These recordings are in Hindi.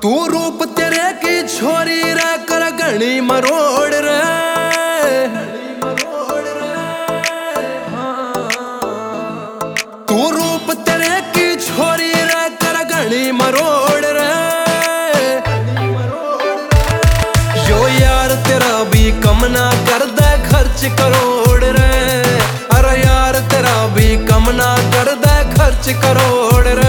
तू रूप तेरे की छोरी रे कर घनी मरोड़ रे। तू रूप तेरे की छोरी रे कर घनी मरोड़ रे। यो यार तेरा भी कम ना कर दे खर्च करोड़ रे। अरे यार तेरा भी कम ना कर दे खर्च करोड़ रे।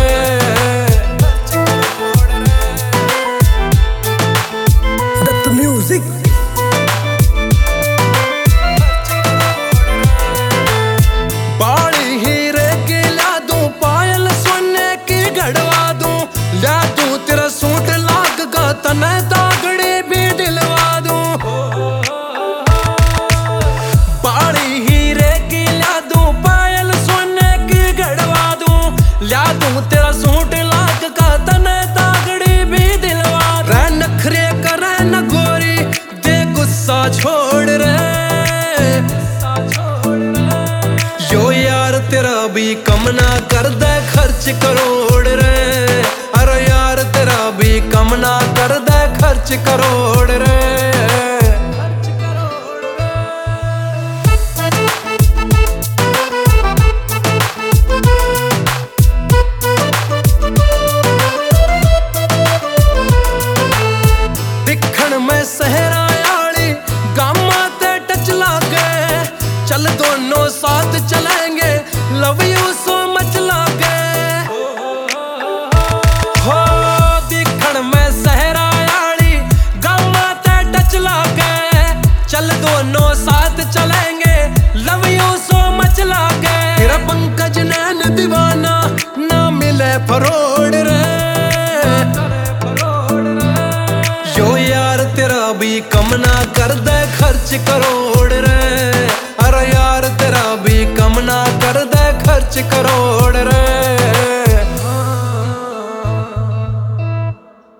बाली हीरे की ला दूं, पायल सोने की गढ़वा दूं, ला दूं तेरा सूट लाग का तने दागड़ी भी दिलवा दूं। बाली हीरे की ला दूं, पायल सोने की गढ़वा दूं, ला दूं तेरा सूट लाग का तने दागड़ी भी दिलवा दूं। रे नखरे करे न गोरी दे गुस्सा छोड़ रे। यो यार तेरा भी कम ना कर दे खर्च करोड़ रे। अरे यार तेरा भी कम ना कर दे खर्च करोड़ रे। दिखण में सहरा आली गामा ते टच लागे, चल दोनों साथ चलेंगे लव यू सो मच लागे। हो दिखण में सहरा आली गामा ते टच लागे, चल दोनों साथ चलेंगे लव यू सो मच लागे। तेरा पंकज नैन दीवाना ना मिले फरोड़ रे। यो यार तेरा भी कम ना कर दे खर्च करोड़ रे। अरे यार तेरा भी